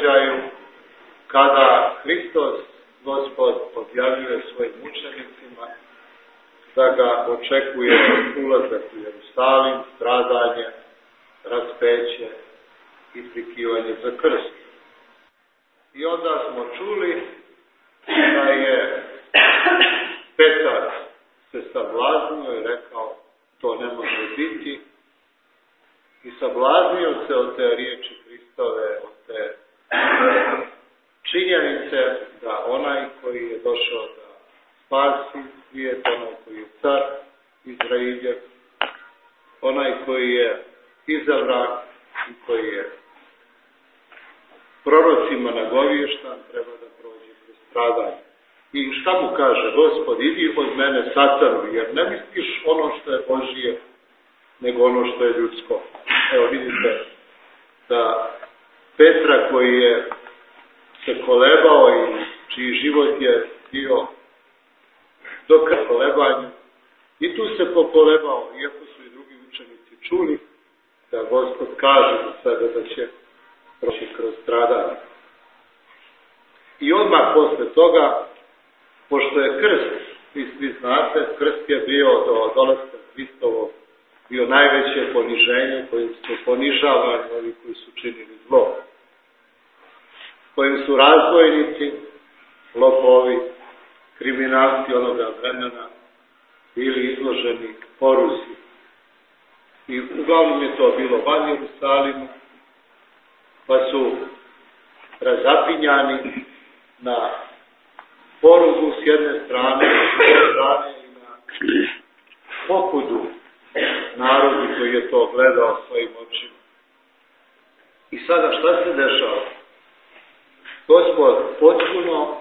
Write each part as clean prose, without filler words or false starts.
događaju kada Hristos, Gospod, objavljuje svojim učenicima da ga očekuje ulazak u Jerusalim, stradanje, raspeće i prikivanje za krst. I onda smo čuli da je Petar se sablaznio i rekao to ne može biti i sablaznio se od te riječi Hristove, od te činjenice da onaj koji je došao da spasi svijet, onaj koji je car Izrailjev, onaj koji je izabran i koji je prorocima nagovještan, treba da prođe kroz stradanje. I šta mu kaže Gospod? Idi od mene, Satanu, jer ne misliš ono što je Božije, nego ono što je ljudsko. Evo vidite da Petra koji je se kolebao i čiji život je bio do kolebanju, i tu se pokolebao, iako su i drugi učenici čuli da Gospod kaže za sebe da će proći kroz stradanje. I odmah posle toga, pošto je krst, vi znate, krst je bio do dolaska Hristovog, bio najveće poniženje kojim su ponižavani ovi koji su činili zlo, kojim su razbojnici, lopovi, kriminalci onoga vremena bili izloženi poruzi. I uglavnom je to bilo van Jerusalimu, pa su razapinjani na porugu s jedne strane, s druge strane i na pokudu narodu koji je to gledao svojim očima. I sada šta se dešava? Gospod potpuno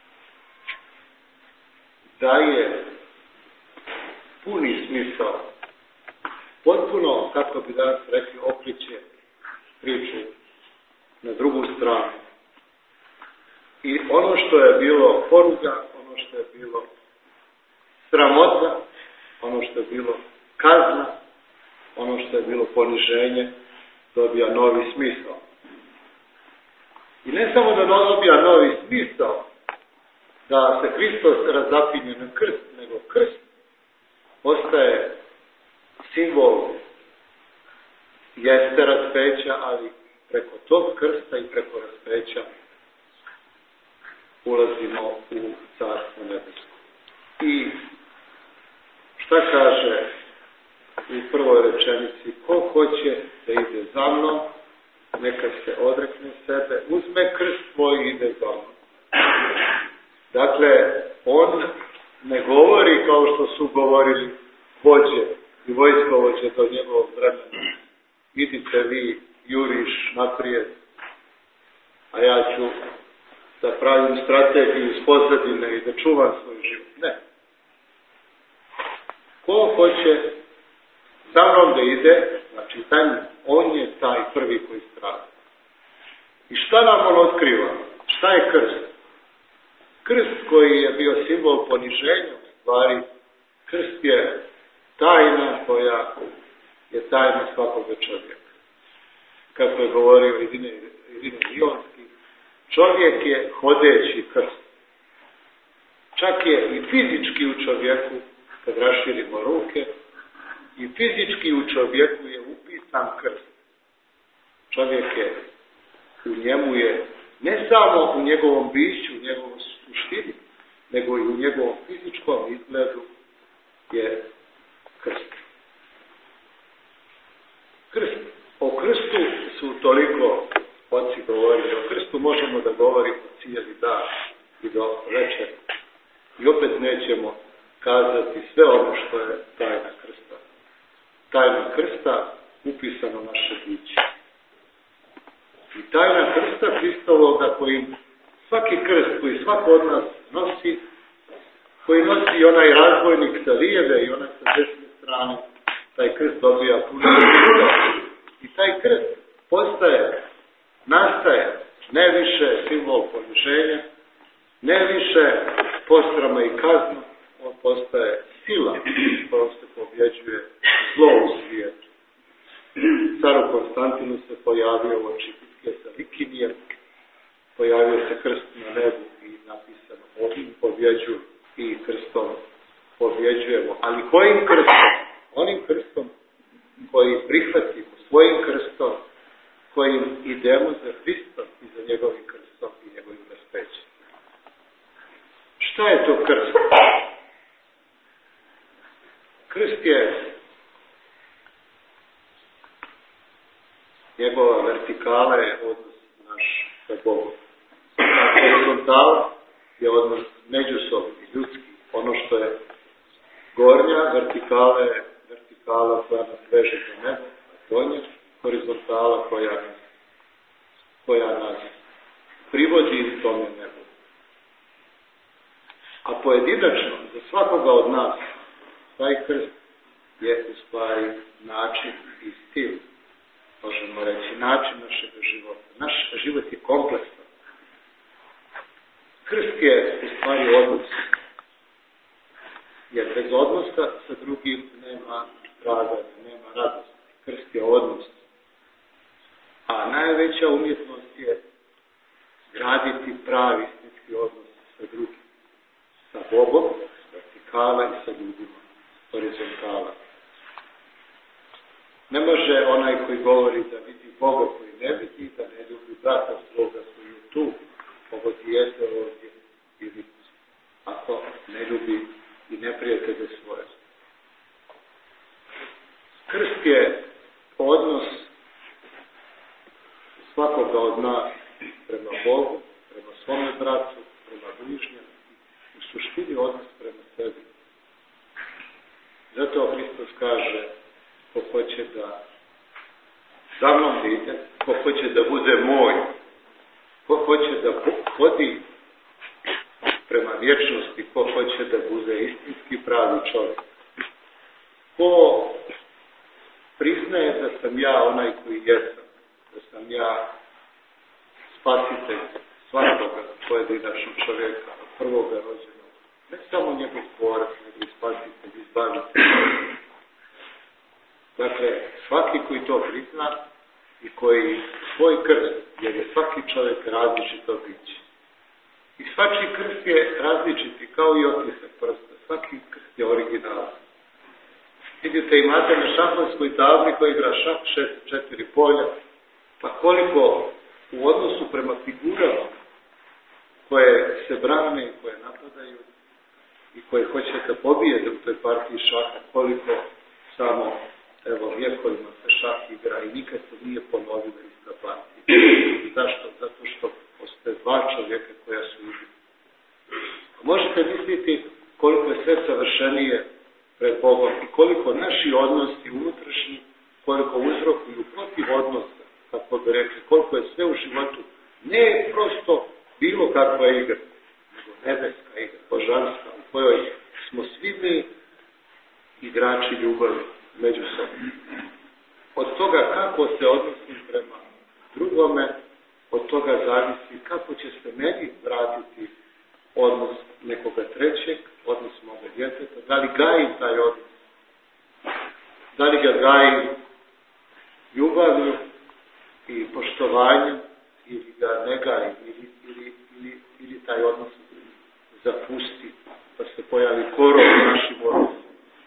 daje puni smisao, potpuno, kako bi danas rekli, okliče priču na drugu stranu. I ono što je bilo poruga, ono što je bilo sramota, ono što je bilo kazna, ono što je bilo poniženje, dobija novi smisao. I ne samo da dobija novi smisao, da se Hristos razapinje na krst, nego krst postaje simbol jeste raspeća, ali preko tog krsta i preko raspeća ulazimo u Carstvo nebesko. I šta kaže u prvoj rečenici? Ko hoće da ide za mnom, neka se odrekne sebe, uzme krst svoj i ide za mnom. Dakle, on ne govori kao što su govorili vođe i vojskovođe do njegovog vremena. Idite vi, juriš naprijed, a ja ću da pravim strategiju iz pozadine i da čuvam svoj život. Ne. Ko hoće sa mnom da ide, znači on je taj prvi koji strada. I šta nam on otkriva? Šta je krst? Krst koji je bio simbol poniženja, u stvari, krst je tajna koja je tajna svakoga čovjeka. Kako je govorio Irine Lionski, čovjek je hodeći krst. Čak je i fizički u čovjeku, kad raširimo ruke, i fizički u čovjeku je upisan krst. Čovjek je, u njemu je, ne samo u njegovom biću, u njegovom suštini, nego i u njegovom fizičkom izgledu je krst. Krst. O krstu su toliko oci govorili. O krstu možemo da govorimo cijeli dan i do večera. I opet nećemo kazati sve ono što je tajna krsta. Tajna krsta upisano naše biće. I tajna krsta Hristovoga koji svaki krst koji svako od nas nosi, koji nosi onaj razbojnik sa lijeve i onaj sa desne strane, taj krst dobija puno smisla. I taj krst nastaje ne više simbol poniženja, ne više posrama i kazna, on postaje sila kojom se pobjeđuje zlo u svijetu. Caru Konstantinu se pojavio u oči bitke sa Likinijem pojavio se krst na nebu i napisano ovim pobjeđuju i krstom pobjeđujemo. Ali kojim krstom? Onim krstom koji prihvatimo, svojim krstom, kojim idemo za Hristom i za njegovim krstom i njegovim raspećem. Šta je to krst? Krst je njegova vertikala je odnos naš sa Bogom. Horizontala je odnos međusobni, ljudski. Ono što je gornja vertikala je vertikala koja nas veže do neba, a donja horizontala koja nas privodi tome nebu. A pojedinačno, za svakoga od nas, taj krst je u stvari način i stil, možemo reći, način našeg života. Naš život je kompleksan. Krst je u stvari odnos. Jer bez odnosa sa drugim nema strada, nema radosti. Krst je odnos. A najveća umjetnost je graditi pravi istinski odnos sa drugim. Sa Bogom, vertikala i sa ljudima, horizontala. Ne može onaj koji govori da vidi Boga koji ne vidi, da ne ljubi brata svoga koji je tu, ovo dijete ovdje, ili ako ne ljubi i neprijatelje svoje. Krst je odnos svakoga od nas prema Bogu, prema svome bratu, prema bližnjem, u suštini odnos prema sebi. Zato Hristos kaže, ko hoće da za mnom ide, ko hoće da bude moj, ko hoće da hodi prema vječnosti, ko hoće da bude istinski pravi čovjek. Ko priznaje da sam ja onaj koji jesam, da sam ja spasitelj svakoga pojedinačnog čovjeka, prvoga rođenog, ne samo njegov tvorac, nego i spasitelj, izbavitelj. Dakle, svaki koji to prizna i koji svoj krst, jer je svaki čovjek različito biće. I svaki krst je različiti, kao i otisak prsta. Svaki krst je originalan. Vidite, imate na šahovskoj tabli koja igra šah 4 polja, pa koliko u odnosu prema figurama koje se brane i koje napadaju i koje hoće da pobijede u toj partiji šaha, koliko samo, evo, vjekovima se šah igra i nikad se nije ponovila ista partija. Zašto? Zato što postoje dva čovjeka koja su igra. Možete misliti koliko je sve savršenije pred Bogom i koliko naši odnosi unutrašnji, koliko uzrokuju protiv odnosa, kako bi rekli, koliko je sve u životu ne prosto bilo kakva igra, nego nebeska igra, božanska, u kojoj smo svi mi igrači ljubavi međusobno. Od toga kako se odnosim prema drugome, od toga zavisi kako će se meni vratiti odnos nekoga trećeg, odnos moga djeteta, da li gajim taj odnos, da li ga gajim ljubavlju i poštovanjem, ili ga ne gajim, ili taj odnos zapusti, pa se pojavi korov u našim odnosima.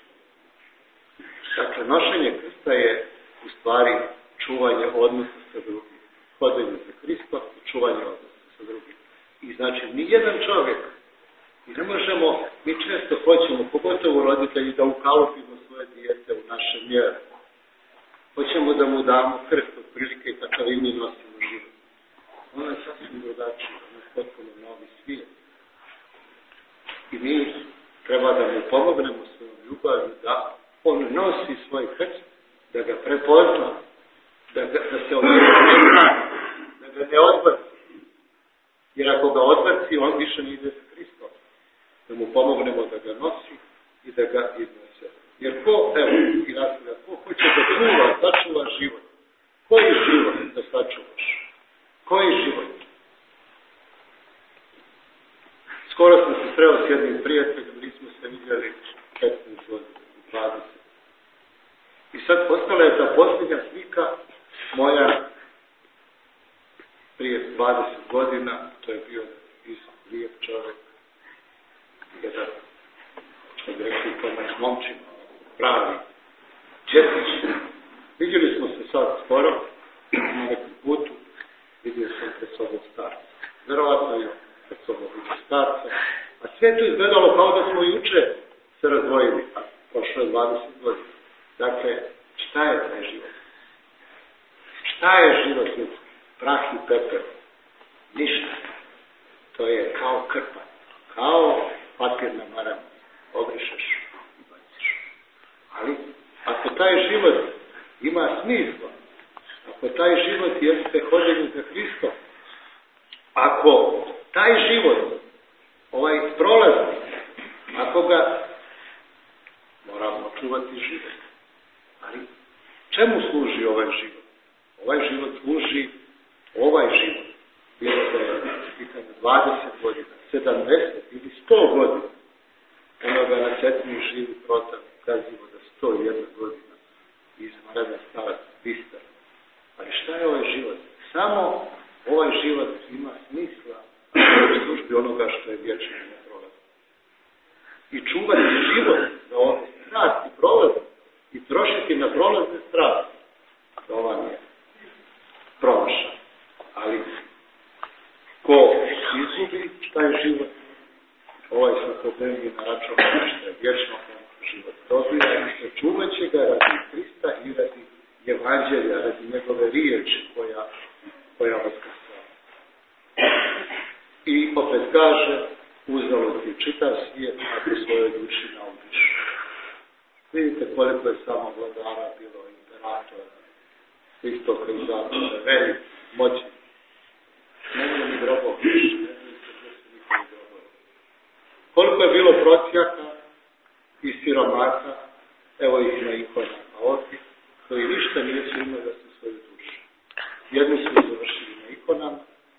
Dakle, nošenje krsta je u stvari čuvanje odnosa sa drugim. Hodenje za Hrista i čuvanje odnosa sa drugim. I znači, nijedan čovjek, i ne možemo, mi često hoćemo, pogotovo roditelji, da ukalupimo svoje dijete u naše mjere. Hoćemo da mu damo krst od prilike i takav i mi nosimo život. Ono je sasvim drugačije, ono je potpuno novi svijet. I mi treba da mu pomognemo svojom ljubavlju, da on nosi svoj krst, da ga prepozna, da se on ne brani, da ga ne odbaci. Jer ako ga odbaci, on više ne ide sa Hristom. Da mu pomognemo da ga nosi i da ga iznose. Jer ko, evo, i nasilja, ko hoće da sačuva život? Koji život da sačuvaš? Koji život? Skoro sam se sreo s jednim prijateljem, nismo se vidjeli 15 godina, 20. I sad postala je ta posljednja slika moja prije 20 godina, to je bio lijep čovjek, jedan, što bi rekli tome, momčin, pravi, četić. Vidjeli smo se sad skoro, na nekom putu, vidio sam pred sobom starca. Verovatno je pred sobom vidio starca, a sve to izgledalo kao da smo juče se razdvojili, a prošlo je 20 godina. Dakle, šta je taj život? Šta je život ljudski? Prah i pepel. Ništa. To je kao krpa. Kao papir na maramu. Obrišeš i baciš. Ali, ako taj život ima smisla, ako taj život jeste hođenje za Hristom, ako taj život, ovaj prolazni, ako ga moramo čuvati život. Ali, čemu služi ovaj život? Ovaj život služi, bilo da je pitanje 20 godina, 70 ili 100 godina, onoga na Cetinju živi Protan, kazivo da 101 godina izvanredan starac, bistar. Ali šta je ovaj život? Samo ovaj život ima smisla u službi onoga što je vječno i neprolazno. I čuvati život za ove strasti prolazne i trošiti na prolazne strasti, to vam je promašaj. Ali ko izgubi šta je život, ovaj svakodnevni na račun što je vječno život dobija i sačuvat će ga radi Hrista i radi evanđelja, radi njegove riječi koja vaskrsava. I opet kaže, uzalud ti čitav svijet, ako svojoj duši naudiš. Vidite koliko je samo vladara bilo, imperatora, istoka i zapada, velik, moćni. Nema ni grobova, ne znam se gdje su njihovi grobovi. Koliko je bilo prosjaka i siromaha, evo ih na ikonama ovdje, koji ništa nisu imali da se svoju dušu. Jedni su završili na ikonama,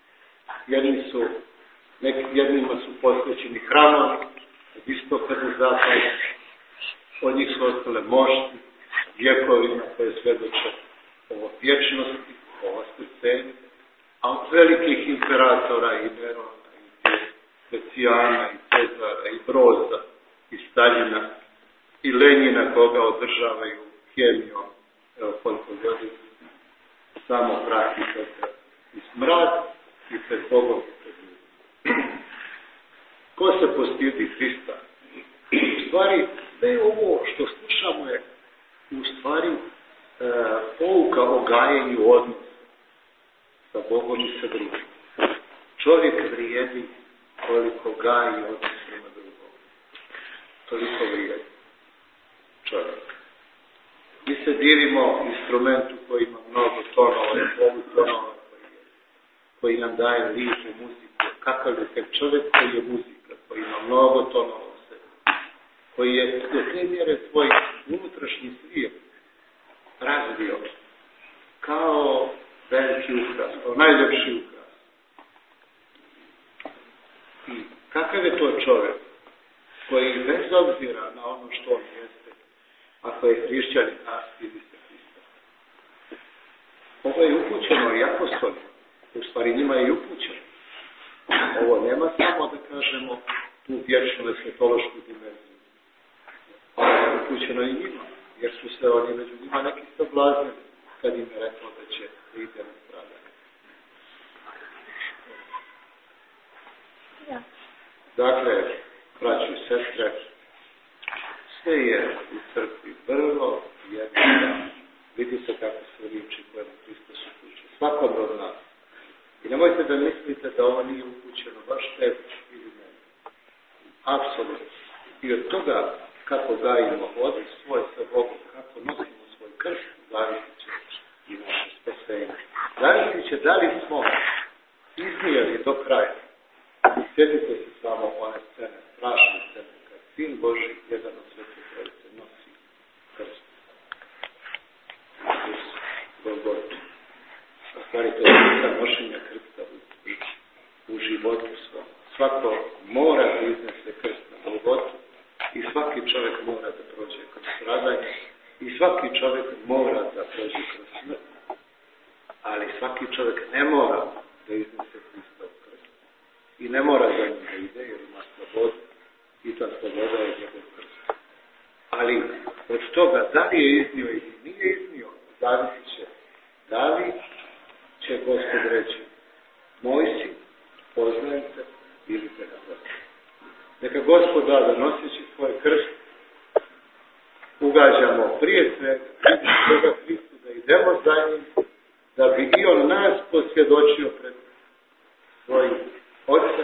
jednima su posvećeni hramovi, od istoka do zapada, od njih su ostale mošti, vjekovima koje svedoče o vječnosti, o vaskrsenju, a od velikih imperatora i Nerona, i Decijana, i Cezara, i Broza, i Staljina, i Lenjina koga održavaju hemijom, evo koliko godina, samo prah i pepel i smrad i pred Bogom i pred ljudima. Ko se postidi Hrista? U stvari, sve ovo što slušamo je u stvari pouka o gajenju odnosa sa Bogom i sa drugim. Čovjek vrijedi koliko gaji odnos prema drugom. Toliko vrijedi čovjek. Mi se divimo instrumentu koji ima mnogo tonova i polutonova koji nam daje lipu muziku. Kakav je taj čovjek koji je muzika, koji ima mnogo tonova u sebi, koji je do te mjere svoj unutrašnji svijet razvio kao veliki ukras, kao najljepši ukras. I kakav je to čovjek koji bez obzira na ono što on jeste, ako je hrišćanin, a stidi se Hrista. Ovo je upućeno i apostolima, u stvari njima je i upućeno. Ovo nema samo da kažemo tu vječnu eshetološku dimenziju. Ovo je upućeno i njima, jer su se oni među njima neki sablaznili kad im je rekao da će ide na stradanje. Dakle, braći i sestre, sve je u crkvi vrlo jednostavno. Vidi se kako se riječi koje na Hristosu upućuje. Svakom od nas. I nemojte da mislite da ovo nije upućeno baš tebi ili meni. Apsolutno. I od toga kako gajimo odnos svoj sa Bogom, kako nosimo svoj krst, zavisit će i naše spasenje. Zavisit će da li smo iznijeli do kraja. Sjetite se samo one scene, strašne scene, kad Sin Božji, jedan od Svete Trojice, nosi krst. Isus, Golgotu. A stvari to je nošenja krsta u životu svom. Svako mora da iznese krst na Golgotu i svaki čovjek mora da prođe kroz stradanje i svaki čovjek mora da prođe kroz smrt. Ali svaki čovjek ne mora da iznese Hristov krst. I ne mora za njim da ide jer ima slobodu. I ta sloboda je njegov krst. Ali od toga da li je iznio ili nije iznio, zavisit će da li će Gospod reći moj si, poznajem te ili te ne poznajem. Neka Gospod da noseći svoj krst ugađamo prije svega Hristu, da idemo za njim, da bi i on nas posvjedočio pred svojim Otcem